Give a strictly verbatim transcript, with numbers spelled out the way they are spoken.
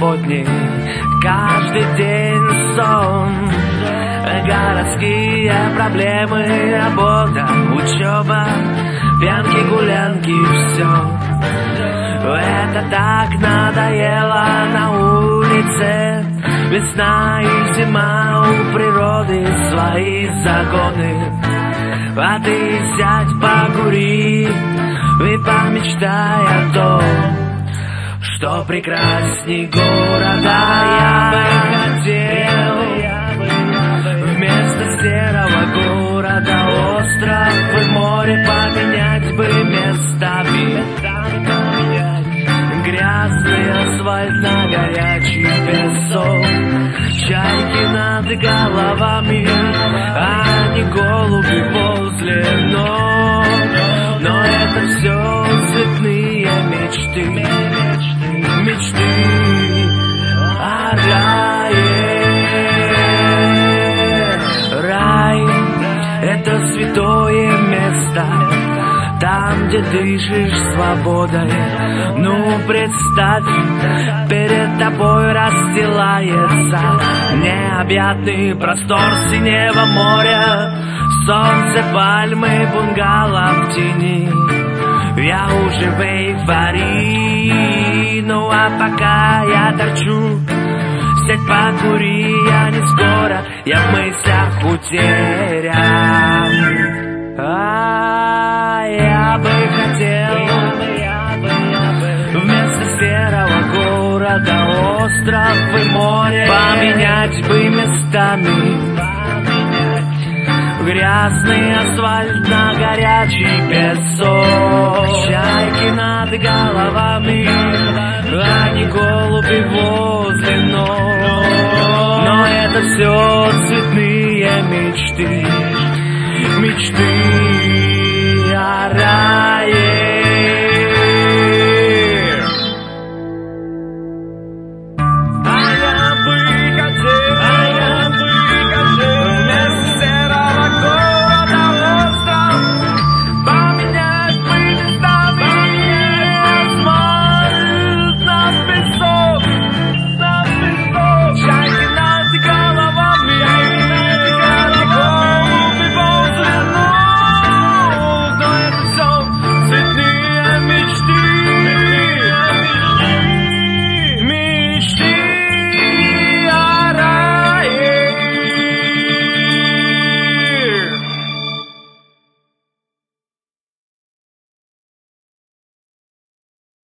свободней. Каждый день сон, городские проблемы, работа, учеба, пьянки, гулянки, все. Это так надоело на улице. Весна и зима, у природы свои законы. А ты сядь, покури и помечтай о том, что прекрасней города. Я бы хотел вместо серого города остров и море поменять бы местами. Грязный асфальт на горячий песок, чайки над головами, а не голуби возле ног. Но это все цветные мечты, мечты о рае. Рай — это святое место, там, где дышишь свободой. Ну, представь, перед тобой расстилается необъятный простор синего моря. Солнце, пальмы, бунгало в тени. Я уже в эйфории, ну а пока я торчу, сядь, покури, я не скоро, я в мыслях утерян. А я бы хотел вместо серого города остров и море поменять бы местами. Грязный асфальт на горячий песок, чайки над головами, а не голуби возле ног. Но это все цветные мечты, мечты о рае.